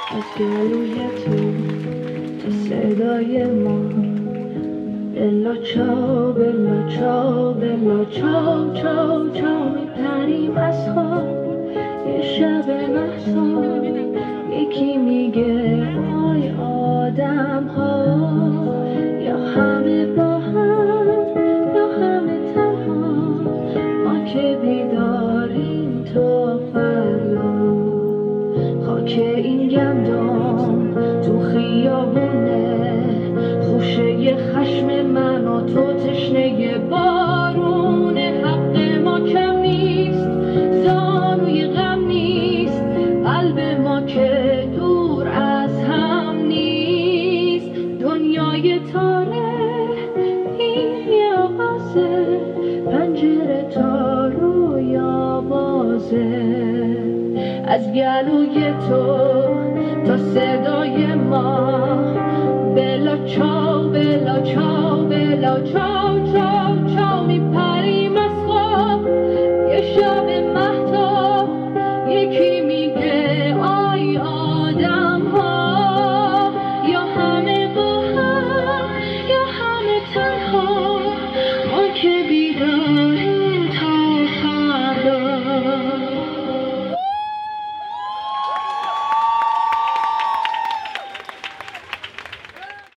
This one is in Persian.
از گلوی تو تا صدای ما، بلا چاو بلا چاو بلا چاو چاو چاو میپریم از خواب یه شب مهتاب. یکی میگه آی آدم ها یا همه با هم یا همه تنها، ما که بیداریم تا فردا. خاک این گندم تو خیابونه خوشه خشم من و تو تشنه بارونه. حق ما کم نیست، زانوی غم نیست، قلب ما که دور از هم نیست. دنیای تاره این یه آغازه، پنجره تا رویا بازه. از گلوی تو تا صدای ما، بلا چاو بلا چاو بلا چاو چاو.